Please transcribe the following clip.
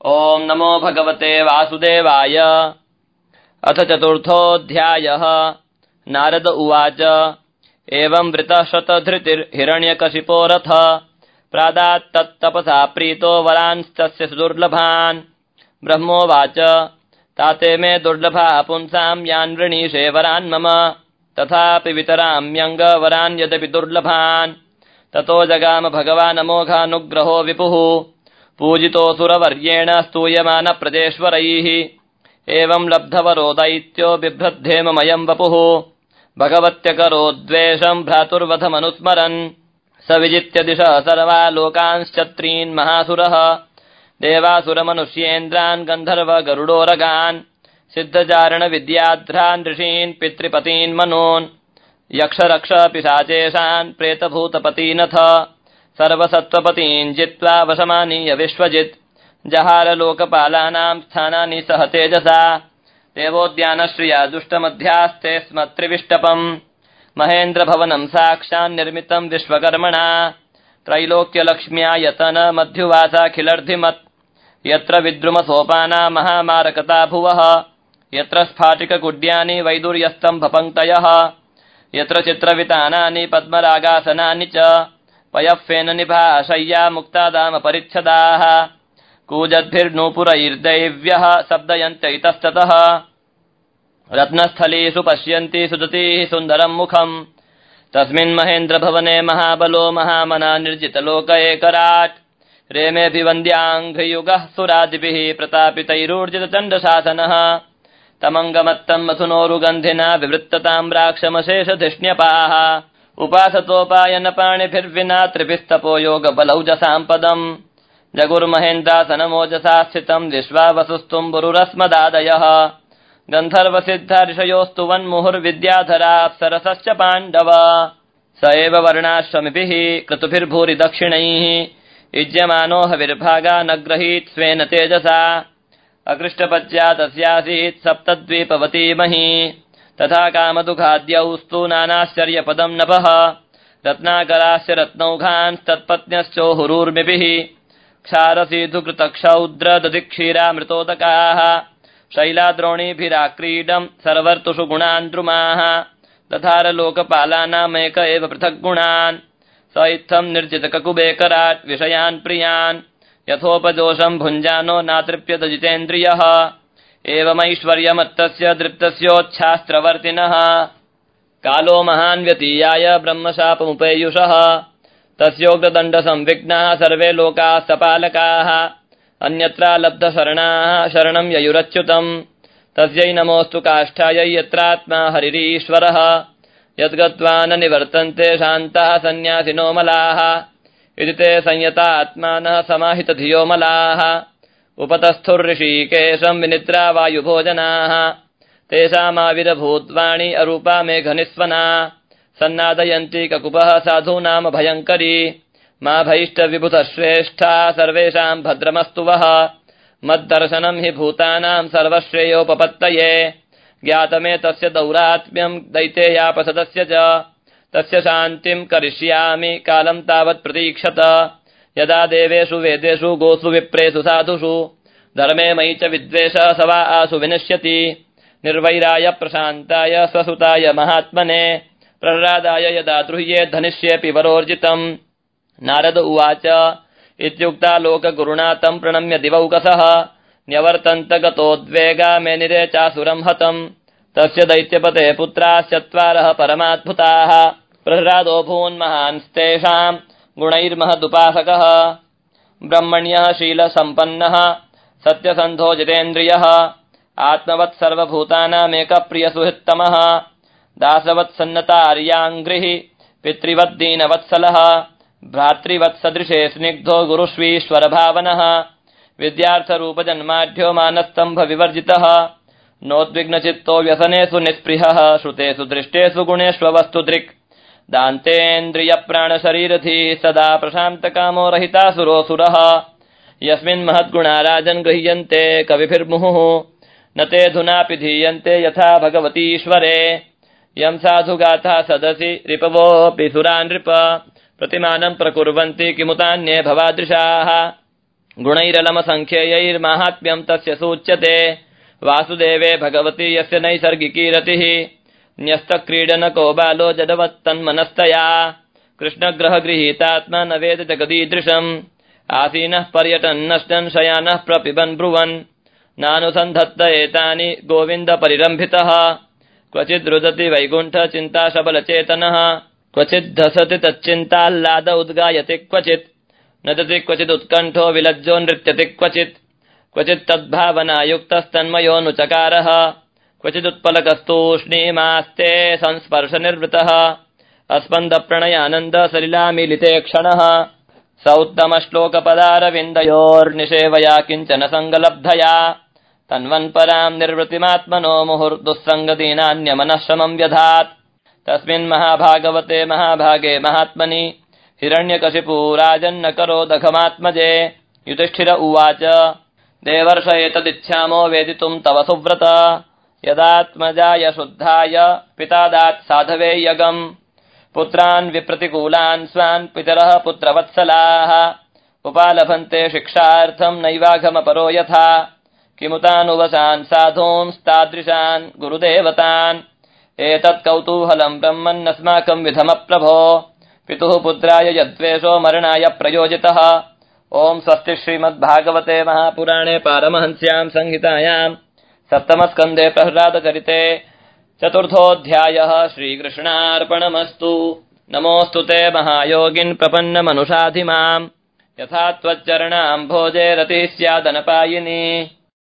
ओम नमो भगवते वासुदेवाय। अथ चतुर्थोऽध्यायः। नारद उवाच एवं वृतः शतधृतिर्हिरण्यकशिपो रथ प्रादात् तत्तपसा प्रीतो वरांस्तस्य सुदुर्लभान्। ब्रह्मोवाच ताते मे दुर्लभा पुंसां यान् वृणीषे वरान् मम तथापि वितराम्यङ्ग वरान् यदपि दुर्लभान्। ततो जगाम भगवान् अमोघानुग्रहो विपुः पूजितोऽसुरवर्येण स्तूयमान प्रजेश्वरैः। एवं लब्धवरो दैत्यो बिभ्रद्धेममयम् वपुः भगवत्यकरोद्वेषम् भ्रातुर्वधमनुस्मरन्। स विजित्य दिशः सर्वा लोकांश्चत्रीन् महासुरः देवासुरमनुष्येन्द्रान् गन्धर्व गरुडोरगान् सिद्धचारण विद्याध्रान् ऋषीन् पितृपतीन् मनून् यक्षरक्ष पिशाचेशान् प्रेतभूतपतीनथ सर्वसत्त्वपतीन् जित्वा वशमानीय विश्वजित् जहार लोकपालानां स्थानानि सह तेजसा। देवोद्यानश्रिया दुष्टमध्यास्ते स्म त्रिविष्टपम् महेन्द्रभवनं साक्षान् निर्मितं विश्वकर्मणा त्रैलोक्यलक्ष्म्यायतन मध्युवासाखिलर्धिमत् यत्र विद्रुमसोपाना महामारकता भुवः यत्र स्फाटिककुड्यानि वैदुर्यस्तम्भपङ्क्तयः यत्र चित्रवितानानि पद्मरागासनानि च पयःफेन निभाशय्या मुक्तादाम परिच्छदाः कूजद्भिर्नूपुरैर्दैव्यः शब्दयन्त इतस्ततः रत्नस्थलीषु पश्यन्ति सुदतीः सुन्दरम् मुखम् तस्मिन् महेन्द्रभवने महाबलो महामना निर्जितलोक एकराट् रेमेऽभिवन्द्याङ्घ्रियुगः सुरादिभिः प्रतापितैरूर्जितचण्डशासनः तमङ्गमत्तम् मथुनोरुगन्धिना विवृत्तताम्राक्षमशेषधिष्ण्यपाः उपासतोपायनपाणिभिर्विना त्रिभिस्तपो योगबलौजसाम् पदम् जगुर्महेन्द्रासनमोजसा स्थितम् विश्वावसुस्तुम्बुरुरस्मदादयः गन्धर्वसिद्धा ऋषयोस्तु वन्मुहुर्विद्याधराप्सरसश्च पाण्डव स एव वर्णाश्रमिभिः क्रतुभिर्भूरि दक्षिणैः युज्यमानो हविर्भागा न ग्रहीत् स्वेन तेजसा अकृष्टपच्या तस्यासीत् सप्तद्वीपवती मही तथा कामदुघाद्यौस्तु नानाश्चर्यपदम् नभः रत्नाकराश्च रत्नौघांस्तत्पत्न्यश्चोहुरूर्मिभिः क्षारसीधुकृतक्षौद्रदधिक्षीरामृतोदकाः शैलाद्रोणीभिराक्रीडम् सर्वर्तुषु गुणान्द्रुमाः तथारलोकपालानामेक एव पृथक् गुणान् स इत्थम् निर्जितककुबेकराट् विषयान् प्रियान् यथोपजोषम् भुञ्जानो नातृप्यत जितेन्द्रियः एवमैश्वर्यमत्तस्य दृप्तस्योच्छास्त्रवर्तिनः कालो महान् व्यतीयाय ब्रह्मशापमुपेयुषः तस्योग्रदण्डसंविघ्नाः सर्वे लोकाः सपालकाः अन्यत्रा लब्धशरणाः शरणं ययुरच्युतम् तस्यै नमोऽस्तु काष्ठायै यत्रात्मा हरिरीश्वरः यद्गत्वा न निवर्तन्ते शान्ताः सन्न्यासिनो मलाः इति ते संयता आत्मानः समाहितधियो मलाः उपतस्थुर्ऋषिकेशम् विनिद्रा वायुभोजनाः तेषामाविरभूद्वाणी अरूपा मेघनिस्वना सन्नादयन्ति ककुपः साधूनाम भयङ्करी मा भैष्टविभुतश्रेष्ठा सर्वेषाम् भद्रमस्तु वः मद्दर्शनम् हि भूतानाम् सर्वश्रेयोपपत्तये ज्ञातमे तस्य दौरात्म्यम् दैतेयापसदस्य च तस्य शान्तिम् करिष्यामि कालम् तावत् प्रतीक्षत यदा देवेषु वेदेषु गोषु विप्रेषु साधुषु धर्मे मयि च विद्वेषः स वा आसु विनश्यति निर्वैराय प्रशान्ताय स्वसुताय महात्मने प्रह्लादाय यदा द्रुह्ये धनिष्येऽपि वरोर्जितम्। नारद उवाच इत्युक्ता लोकगुरुणा तम् प्रणम्य दिवौकसः न्यवर्तन्त गतोद्वेगा मेनिरे चासुरम् हतम् तस्य दैत्यपते पुत्राश्चत्वारः परमाद्भुताः प्रह्लादो भून्महांस्तेषाम् गुणैर्महदुपासकः ब्रह्मण्यः शीलसम्पन्नः सत्यसन्धो जितेन्द्रियः आत्मवत् सर्वभूतानामेकप्रियसुहृत्तमः दासवत्सन्नतार्याङ्घ्रिः पितृवद्दीनवत्सलः भ्रातृवत्सदृशे स्निग्धो गुरुष्वीश्वरभावनः विद्यार्थरूपजन्माढ्यो मानस्तम्भ विवर्जितः नोद्विग्नचित्तो व्यसनेषु निःस्पृहः श्रुतेषु दृष्टेषु गुणेष्वस्तुदृक् दान्तेन्द्रियप्राणशरीरधी सदा प्रशान्तकामो रहितासुरोऽसुरः यस्मिन् महद्गुणा राजन् गृह्यन्ते कविभिर्मुहुः न ते धुनापि धीयन्ते यथा भगवतीश्वरे यम् साधुगाथा सदसि रिपवोऽपि सुरा नृप प्रतिमानम् प्रकुर्वन्ति किमुतान्ये भवादृशाः गुणैरलमसङ्ख्यैर्माहात्म्यम् तस्य सूच्यते वासुदेवे भगवति यस्य नैसर्गिकी रतिः न्यस्तक्रीडनको बालो जडवत्तन्मनस्तया कृष्णग्रहगृहीतात्मा न वेद जगदीदृशम् आसीनः पर्यटन्नश्चन् शयानः प्रपिबन् ब्रुवन् नानुसन्धत्त एतानि गोविन्द परिरम्भितः क्वचिद् रुदति वैकुण्ठ चिन्ताशबलचेतनः क्वचिद्धसति तच्चिन्ताह्लाद उद्गायति क्वचित् नदति क्वचिदुत्कण्ठो विलज्जो नृत्यति क्वचित् तद्भावनायुक्तस्तन्मयोऽनुचकारः क्वचिदुत्पलकस्तूष्णीमास्ते संस्पर्शनिर्वृतः अस्पन्दप्रणयानन्द सलिलामीलिते क्षणः स उत्तमश्लोकपदारविन्दयोर्निषेवया किञ्चन सङ्गलब्धया तन्वन्पराम् निर्वृतिमात्मनो मुहुर्दुःसङ्गदीनान्यमनः शमम् व्यधात् तस्मिन् महाभागवते महाभागे महात्मनि हिरण्यकशिपू राजन्न करोदघमात्मजे युधिष्ठिर उवाच देवर्ष एतदिच्छामो वेदितुम् तव सुव्रत यदात्मजाय शुद्धाय पिता दात् साधवे यगम् पुत्रान् विप्रतिकूलान् स्वान् पितरः पुत्रवत्सलाः उपालभन्ते शिक्षार्थम् नैवाघमपरो यथा किमुतानुवसान् साधूंस्तादृशान् गुरुदेवतान् एतत् कौतूहलम् ब्रह्मन्नस्माकम् विधमप्रभो पितुः पुत्राय यद्वेषो मरणाय प्रयोजितः ओम् स्वस्ति श्रीमद्भागवते महापुराणे पारमहंस्याम् संहितायाम् सप्तमस्कन्धे प्रह्लादचरिते चतुर्थोऽध्यायः श्रीकृष्णार्पणमस्तु। नमोऽस्तु ते महायोगिन् प्रपन्नमनुषाधिमाम् यथा त्वच्चरणाम्भोजे रतिः स्यादनपायिनी